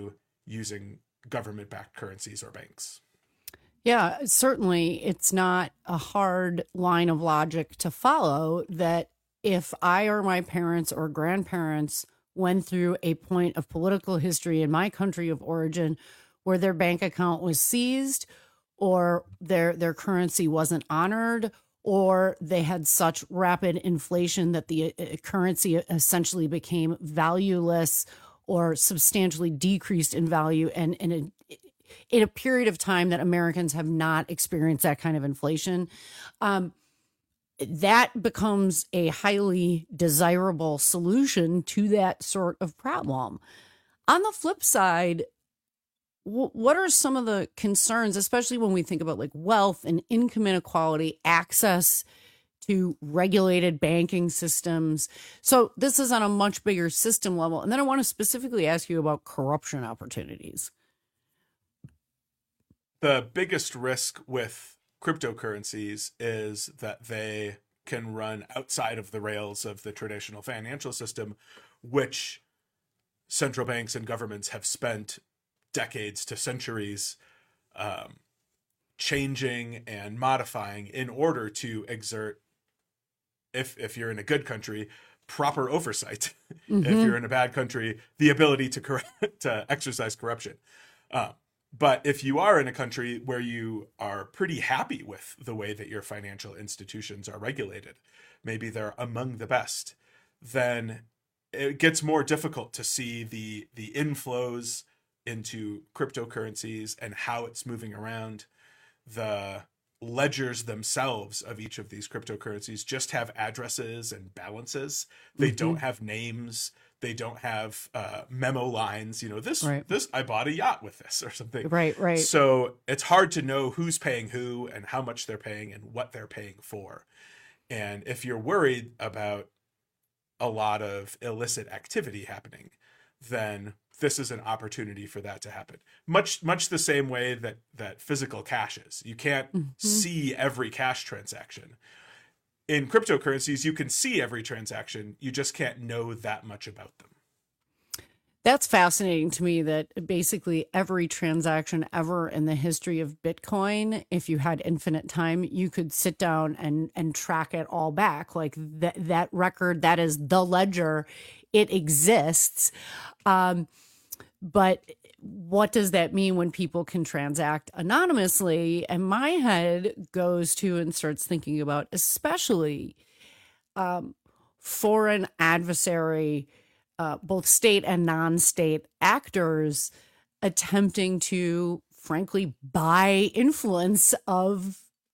using government-backed currencies or banks. Yeah, certainly it's not a hard line of logic to follow that if I or my parents or grandparents went through a point of political history in my country of origin where their bank account was seized or their their currency wasn't honored or they had such rapid inflation that the uh, currency essentially became valueless or substantially decreased in value, and in a, in a period of time that Americans have not experienced that kind of inflation, um, that becomes a highly desirable solution to that sort of problem. On the flip side, w- what are some of the concerns, especially when we think about like wealth and income inequality, access to regulated banking systems? So this is on a much bigger system level. And then I want to specifically ask you about corruption opportunities. The biggest risk with cryptocurrencies is that they can run outside of the rails of the traditional financial system, which central banks and governments have spent decades to centuries um, changing and modifying in order to exert, if if you're in a good country, proper oversight. Mm-hmm. If you're in a bad country, the ability to cor- to exercise corruption. Uh, but if you are in a country where you are pretty happy with the way that your financial institutions are regulated, maybe they're among the best, then it gets more difficult to see the the inflows into cryptocurrencies and how it's moving around. The ledgers themselves of each of these cryptocurrencies just have addresses and balances. They mm-hmm. don't have names. They don't have uh, memo lines. You know, this, right. this, I bought a yacht with this or something. Right, right. So it's hard to know who's paying who and how much they're paying and what they're paying for. And if you're worried about a lot of illicit activity happening, then this is an opportunity for that to happen. Much much the same way that that physical cash is. You can't mm-hmm. see every cash transaction. In cryptocurrencies, you can see every transaction. You just can't know that much about them. That's fascinating to me that basically every transaction ever in the history of Bitcoin, if you had infinite time, you could sit down and, and track it all back. Like that, that record, that is the ledger. It exists. Um, but what does that mean when people can transact anonymously? And my head goes to and starts thinking about especially um, foreign adversary, uh, both state and non-state actors attempting to, frankly, buy influence of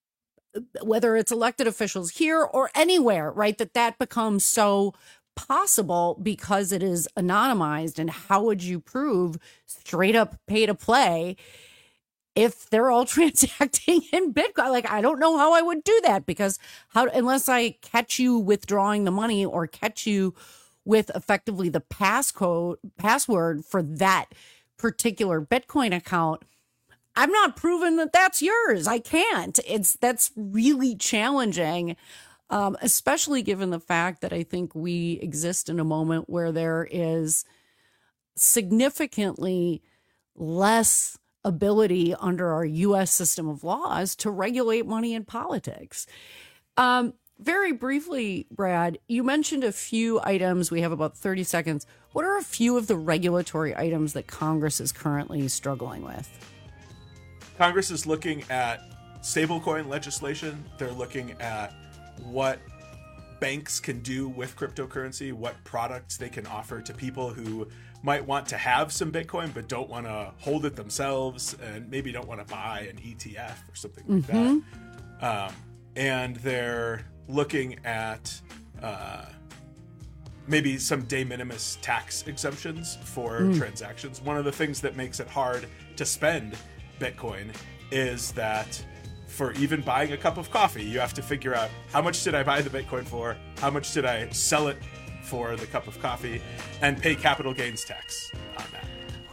whether it's elected officials here or anywhere, right? That that becomes so possible because it is anonymized. And how would you prove straight up pay to play if they're all transacting in Bitcoin? Like, I don't know how I would do that, because how, unless I catch you withdrawing the money or catch you with effectively the passcode password for that particular Bitcoin account, I'm not proving that that's yours. I can't. It's that's really challenging. Um, especially given the fact that I think we exist in a moment where there is significantly less ability under our U S system of laws to regulate money in politics. Um, very briefly, Brad, you mentioned a few items. We have about thirty seconds. What are a few of the regulatory items that Congress is currently struggling with? Congress is looking at stablecoin legislation. They're looking at what banks can do with cryptocurrency, what products they can offer to people who might want to have some Bitcoin but don't want to hold it themselves and maybe don't want to buy an E T F or something like mm-hmm. that. Um, and they're looking at uh, maybe some de minimis tax exemptions for mm. transactions. One of the things that makes it hard to spend Bitcoin is that for even buying a cup of coffee, you have to figure out how much did I buy the Bitcoin for, how much did I sell it for the cup of coffee, and pay capital gains tax on that.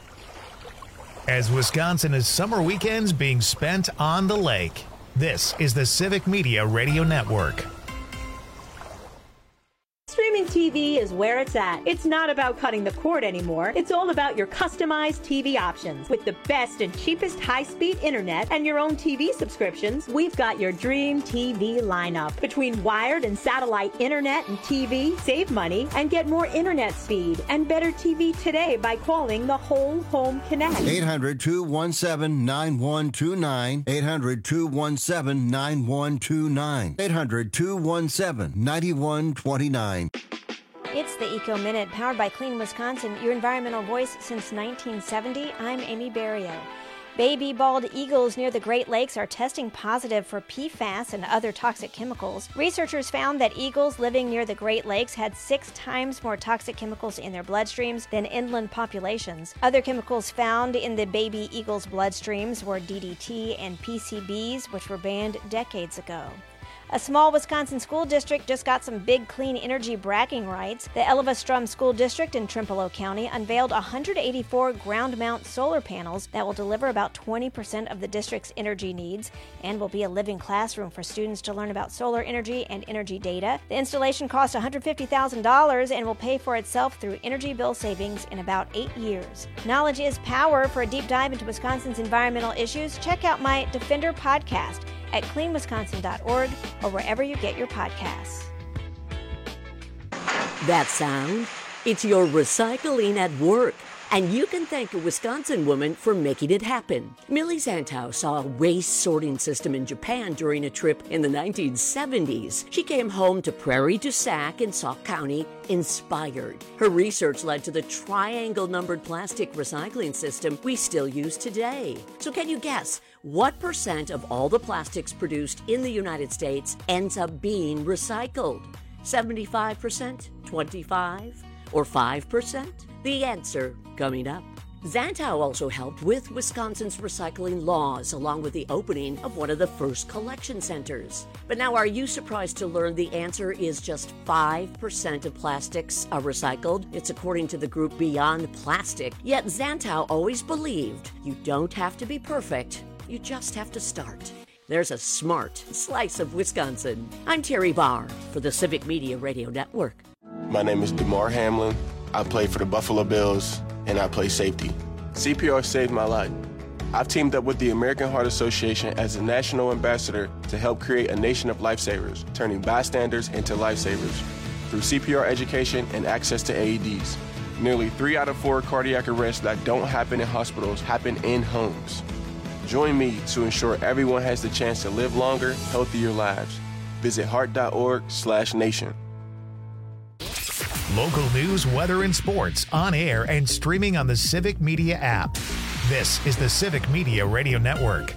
As Wisconsin is summer weekends being spent on the lake, this is the Civic Media Radio Network. Streaming DirecTV is where it's at. It's not about cutting the cord anymore. It's all about your customized T V options. With the best and cheapest high-speed internet and your own T V subscriptions, we've got your dream T V lineup. Between wired and satellite internet and T V, save money and get more internet speed and better T V today by calling the Whole Home Connect. eight hundred, two one seven, nine one two nine. eight hundred, two one seven, nine one two nine. eight hundred, two one seven, nine one two nine. It's the Eco Minute, powered by Clean Wisconsin, your environmental voice since nineteen seventy. I'm Amy Barrio. Baby bald eagles near the Great Lakes are testing positive for P FAS and other toxic chemicals. Researchers found that eagles living near the Great Lakes had six times more toxic chemicals in their bloodstreams than inland populations. Other chemicals found in the baby eagles' bloodstreams were D D T and P C Bs, which were banned decades ago. A small Wisconsin school district just got some big clean energy bragging rights. The Elva-Strum School District in Trempealeau County unveiled one hundred eighty-four ground-mount solar panels that will deliver about twenty percent of the district's energy needs and will be a living classroom for students to learn about solar energy and energy data. The installation cost one hundred fifty thousand dollars and will pay for itself through energy bill savings in about eight years. Knowledge is power. For a deep dive into Wisconsin's environmental issues, check out my Defender podcast at clean wisconsin dot org or wherever you get your podcasts. That sound? It's your recycling at work. And you can thank a Wisconsin woman for making it happen. Millie Zantow saw a waste sorting system in Japan during a trip in the nineteen seventies. She came home to Prairie du Sac in Sauk County inspired. Her research led to the triangle-numbered plastic recycling system we still use today. So can you guess what percent of all the plastics produced in the United States ends up being recycled? seventy-five percent? twenty-five? Or five percent? The answer coming up. Zantow also helped with Wisconsin's recycling laws, along with the opening of one of the first collection centers. But now, are you surprised to learn the answer is just five percent of plastics are recycled? It's according to the group Beyond Plastic. Yet Zantow always believed you don't have to be perfect, you just have to start. There's a smart slice of Wisconsin. I'm Terry Barr for the Civic Media Radio Network. My name is DeMar Hamlin. I play for the Buffalo Bills, and I play safety. C P R saved my life. I've teamed up with the American Heart Association as a national ambassador to help create a nation of lifesavers, turning bystanders into lifesavers through C P R education and access to A E Ds. Nearly three out of four cardiac arrests that don't happen in hospitals happen in homes. Join me to ensure everyone has the chance to live longer, healthier lives. Visit heart.org slash nation. Local news, weather, and sports on air and streaming on the Civic Media app. This is the Civic Media Radio Network.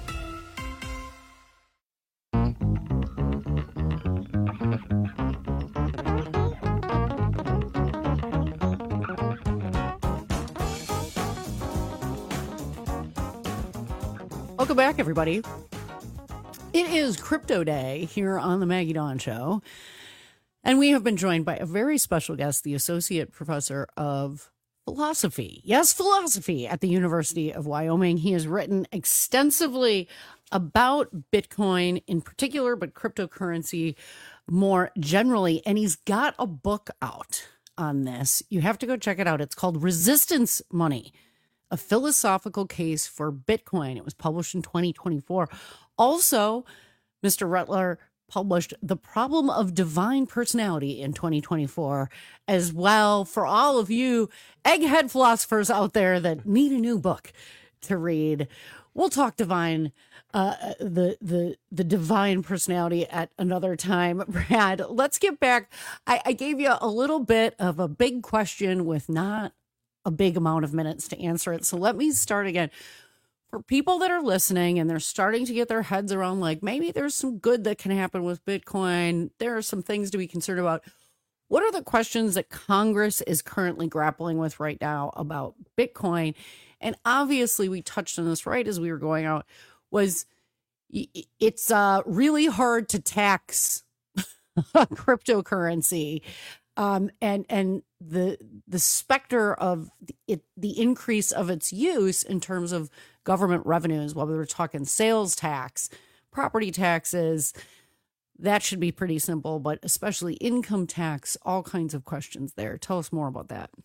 Welcome back, everybody. It is Crypto Day here on the Maggie Dawn Show. And we have been joined by a very special guest, the Associate Professor of Philosophy. Yes, philosophy at the University of Wyoming. He has written extensively about Bitcoin in particular, but cryptocurrency more generally. And he's got a book out on this. You have to go check it out. It's called Resistance Money, A Philosophical Case for Bitcoin. It was published in twenty twenty-four. Also, Mister Rutler published The Problem of Divine Personality in twenty twenty-four as well. For all of you egghead philosophers out there that need a new book to read, we'll talk divine, uh, the the the divine personality at another time. Brad, let's get back. I, I gave you a little bit of a big question with not a big amount of minutes to answer it. So let me start again. For people that are listening and they're starting to get their heads around, like, maybe there's some good that can happen with Bitcoin, there are some things to be concerned about. What are the questions that Congress is currently grappling with right now about Bitcoin? And obviously, we touched on this right as we were going out, was it's uh, really hard to tax cryptocurrency. Um, and and the the specter of it, the increase of its use in terms of government revenues, whether we're talking sales tax, property taxes, that should be pretty simple, but especially income tax, all kinds of questions there. Tell us more about that.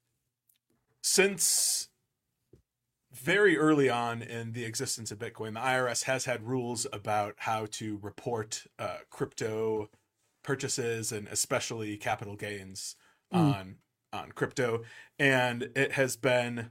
Since very early on in the existence of Bitcoin, the I R S has had rules about how to report uh, crypto purchases and especially capital gains mm. on on crypto. And it has been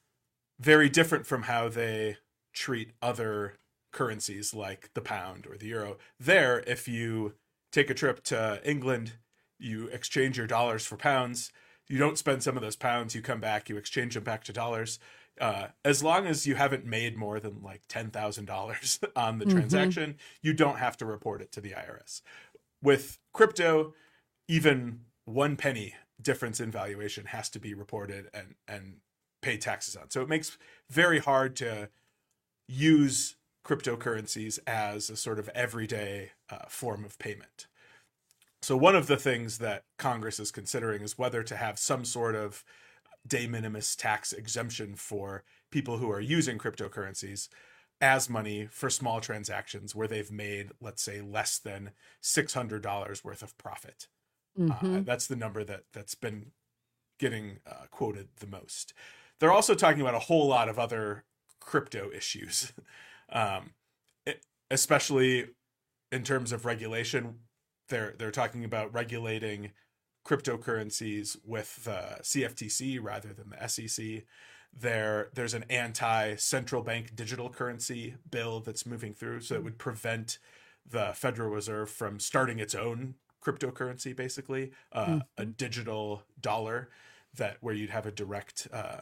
very different from how they treat other currencies like the pound or the euro. There, if you take a trip to England, you exchange your dollars for pounds. You don't spend some of those pounds, you come back, you exchange them back to dollars. Uh, as long as you haven't made more than like ten thousand dollars on the mm-hmm. transaction, you don't have to report it to the I R S. With crypto, even one penny difference in valuation has to be reported and, and pay taxes on. So it makes very hard to use cryptocurrencies as a sort of everyday uh, form of payment. So one of the things that Congress is considering is whether to have some sort of de minimis tax exemption for people who are using cryptocurrencies as money for small transactions where they've made, let's say, less than six hundred dollars worth of profit. Mm-hmm. Uh, that's the number that, that's been getting uh, quoted the most. They're also talking about a whole lot of other crypto issues, um, it, especially in terms of regulation. They're they're talking about regulating cryptocurrencies with the C F T C rather than the S E C. There, there's an anti-central bank digital currency bill that's moving through, so it would prevent the Federal Reserve from starting its own cryptocurrency, basically, uh, mm-hmm. a digital dollar that where you'd have a direct uh,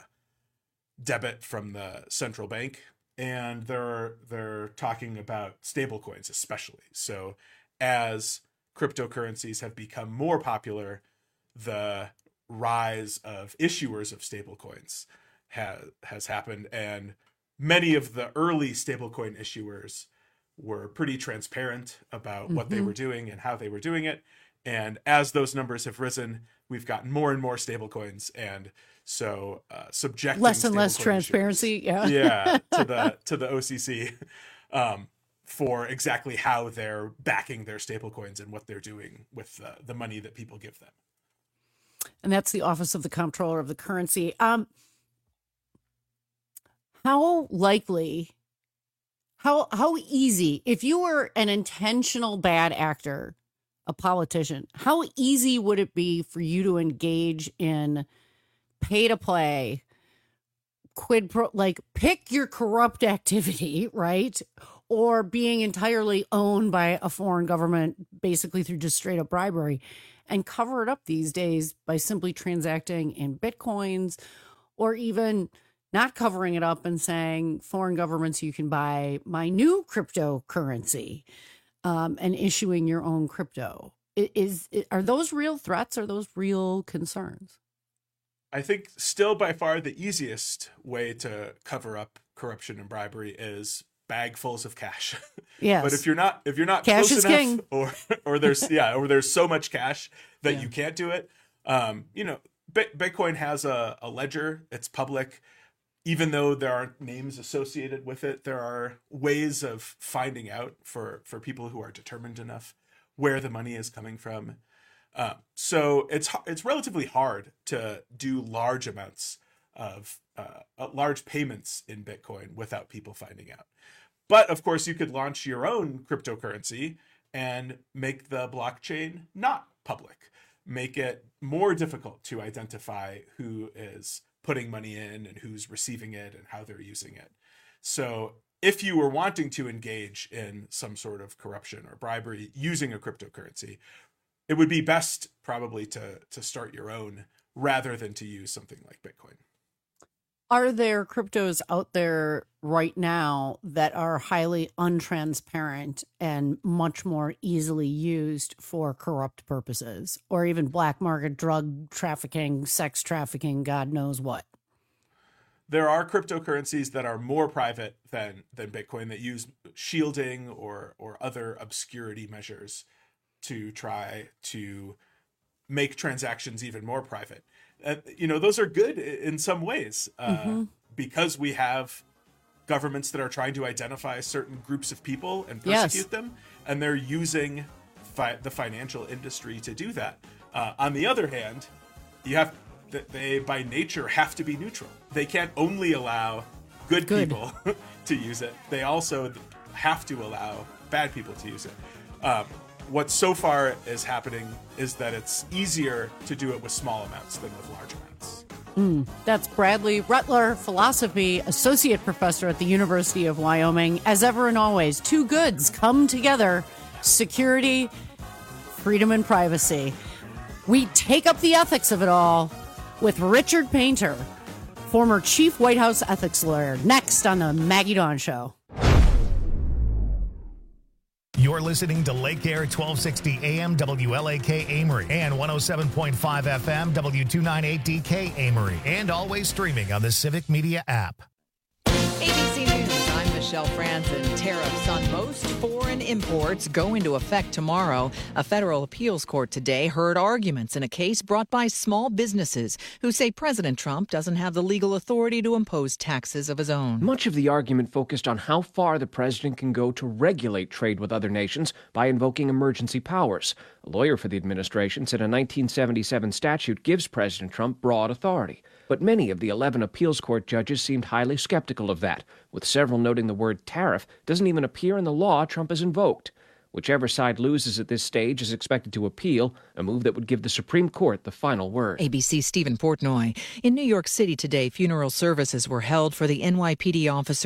debit from the central bank. And they're they're talking about stablecoins, especially. So as cryptocurrencies have become more popular, the rise of issuers of stablecoins has has happened, and many of the early stablecoin issuers were pretty transparent about mm-hmm. what they were doing and how they were doing it. And as those numbers have risen, we've gotten more and more stablecoins, and so uh, subjecting less and less transparency, issuers, yeah, yeah, to the to the O C C. Um, for exactly how they're backing their stablecoins and what they're doing with uh, the money that people give them. And that's the Office of the Comptroller of the Currency. Um, how likely, how how easy, if you were an intentional bad actor, a politician, how easy would it be for you to engage in pay-to-play, quid pro, like pick your corrupt activity, right? Or being entirely owned by a foreign government, basically through just straight up bribery, and cover it up these days by simply transacting in Bitcoins, or even not covering it up and saying, foreign governments, you can buy my new cryptocurrency, um, and issuing your own crypto. Is, is are those real threats? Are those real concerns? I think still by far the easiest way to cover up corruption and bribery is bagfuls of cash. Yes. But if you're not if you're not cash close is enough, king. or or there's yeah, or there's so much cash that Yeah. you can't do it. Um, you know, Bitcoin has a, a ledger. It's public. Even though there aren't names associated with it, there are ways of finding out for for people who are determined enough where the money is coming from. Uh, so it's it's relatively hard to do large amounts of uh, large payments in Bitcoin without people finding out. But of course, you could launch your own cryptocurrency and make the blockchain not public, make it more difficult to identify who is putting money in and who's receiving it and how they're using it. So if you were wanting to engage in some sort of corruption or bribery using a cryptocurrency, it would be best probably to to start your own rather than to use something like Bitcoin. Are there cryptos out there right now that are highly untransparent and much more easily used for corrupt purposes, or even black market drug trafficking, sex trafficking, God knows what? There are cryptocurrencies that are more private than than Bitcoin that use shielding or or other obscurity measures to try to make transactions even more private. Uh, you know, those are good in some ways uh, mm-hmm. because we have governments that are trying to identify certain groups of people and persecute yes. them, and they're using fi- the financial industry to do that. Uh, on the other hand, you have that they by nature have to be neutral. They can't only allow good, good. people to use it. They also have to allow bad people to use it. Um, what so far is happening is that it's easier to do it with small amounts than with large amounts. Mm, that's Bradley Rutler, philosophy associate professor at the University of Wyoming. As ever and always, two goods come together: security, freedom, and privacy. We take up the ethics of it all with Richard Painter, former chief White House ethics lawyer, next on the Maggie Dawn Show. You're listening to Lake Air twelve sixty A M W L A K Amory and one oh seven point five F M W two ninety-eight D K Amory, and always streaming on the Civic Media app. A B C News, I'm Michelle Franzen. Tariffs on most foreign imports go into effect tomorrow. A federal appeals court today heard arguments in a case brought by small businesses who say President Trump doesn't have the legal authority to impose taxes of his own. Much of the argument focused on how far the president can go to regulate trade with other nations by invoking emergency powers. A lawyer for the administration said a nineteen seventy-seven statute gives President Trump broad authority. But many of the eleven appeals court judges seemed highly skeptical of that, with several noting the word tariff doesn't even appear in the law Trump has invoked. Whichever side loses at this stage is expected to appeal, a move that would give the Supreme Court the final word. A B C's Stephen Portnoy. In New York City today, funeral services were held for the N Y P D officer